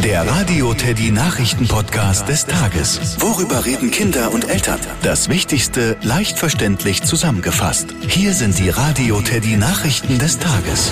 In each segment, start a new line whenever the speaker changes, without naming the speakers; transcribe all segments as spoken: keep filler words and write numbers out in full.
Der Radio Teddy Nachrichten-Podcast des Tages. Worüber reden Kinder und Eltern? Das Wichtigste leicht verständlich zusammengefasst. Hier sind die Radio Teddy Nachrichten des Tages.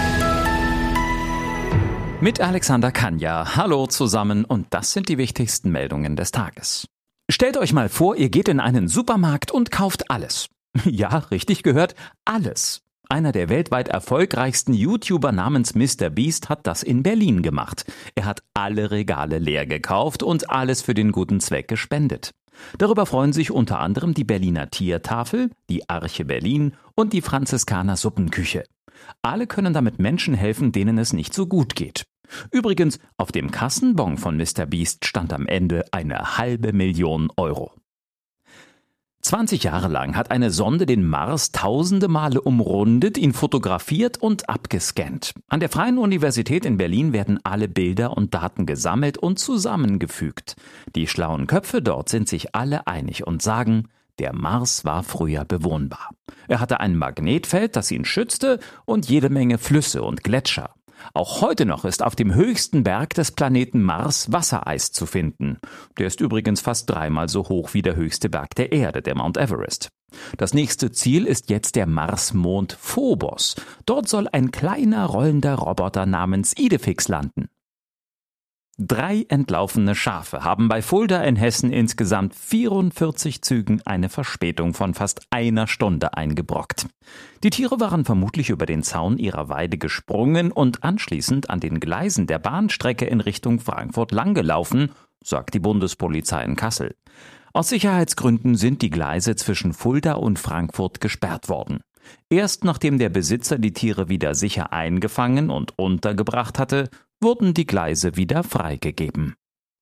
Mit Alexander Kanja. Hallo zusammen und das sind die wichtigsten Meldungen des Tages. Stellt euch mal vor, ihr geht in einen Supermarkt und kauft alles. Ja, richtig gehört, alles. Einer der weltweit erfolgreichsten YouTuber namens Mister Beast hat das in Berlin gemacht. Er hat alle Regale leer gekauft und alles für den guten Zweck gespendet. Darüber freuen sich unter anderem die Berliner Tiertafel, die Arche Berlin und die Franziskaner Suppenküche. Alle können damit Menschen helfen, denen es nicht so gut geht. Übrigens, auf dem Kassenbon von Mister Beast stand am Ende eine halbe Million Euro. zwanzig Jahre lang hat eine Sonde den Mars tausende Male umrundet, ihn fotografiert und abgescannt. An der Freien Universität in Berlin werden alle Bilder und Daten gesammelt und zusammengefügt. Die schlauen Köpfe dort sind sich alle einig und sagen, der Mars war früher bewohnbar. Er hatte ein Magnetfeld, das ihn schützte, und jede Menge Flüsse und Gletscher. Auch heute noch ist auf dem höchsten Berg des Planeten Mars Wassereis zu finden. Der ist übrigens fast dreimal so hoch wie der höchste Berg der Erde, der Mount Everest. Das nächste Ziel ist jetzt der Marsmond Phobos. Dort soll ein kleiner rollender Roboter namens Idefix landen. Drei entlaufene Schafe haben bei Fulda in Hessen insgesamt vierundvierzig Zügen eine Verspätung von fast einer Stunde eingebrockt. Die Tiere waren vermutlich über den Zaun ihrer Weide gesprungen und anschließend an den Gleisen der Bahnstrecke in Richtung Frankfurt langgelaufen, sagt die Bundespolizei in Kassel. Aus Sicherheitsgründen sind die Gleise zwischen Fulda und Frankfurt gesperrt worden. Erst nachdem der Besitzer die Tiere wieder sicher eingefangen und untergebracht hatte, wurden die Gleise wieder freigegeben.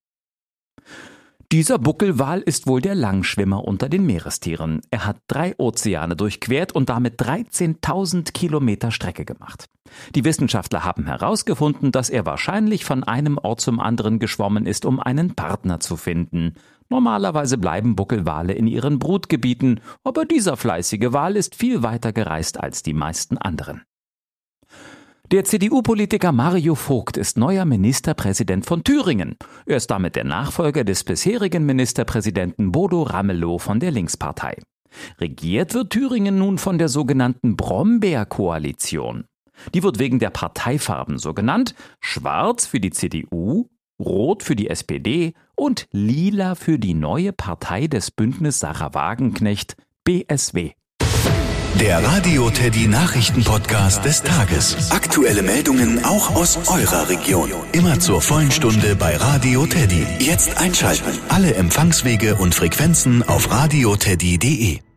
Dieser Buckelwal ist wohl der Langschwimmer unter den Meerestieren. Er hat drei Ozeane durchquert und damit dreizehntausend Kilometer Strecke gemacht. Die Wissenschaftler haben herausgefunden, dass er wahrscheinlich von einem Ort zum anderen geschwommen ist, um einen Partner zu finden. Normalerweise bleiben Buckelwale in ihren Brutgebieten, aber dieser fleißige Wal ist viel weiter gereist als die meisten anderen. Der C D U-Politiker Mario Vogt ist neuer Ministerpräsident von Thüringen. Er ist damit der Nachfolger des bisherigen Ministerpräsidenten Bodo Ramelow von der Linkspartei. Regiert wird Thüringen nun von der sogenannten Brombeer-Koalition. Die wird wegen der Parteifarben so genannt: Schwarz für die C D U, Rot für die S P D und Lila für die neue Partei des Bündnis Sarah Wagenknecht, B S W.
Der Radio Teddy Nachrichten-Podcast des Tages. Aktuelle Meldungen auch aus eurer Region. Immer zur vollen Stunde bei Radio Teddy. Jetzt einschalten. Alle Empfangswege und Frequenzen auf radioteddy punkt de.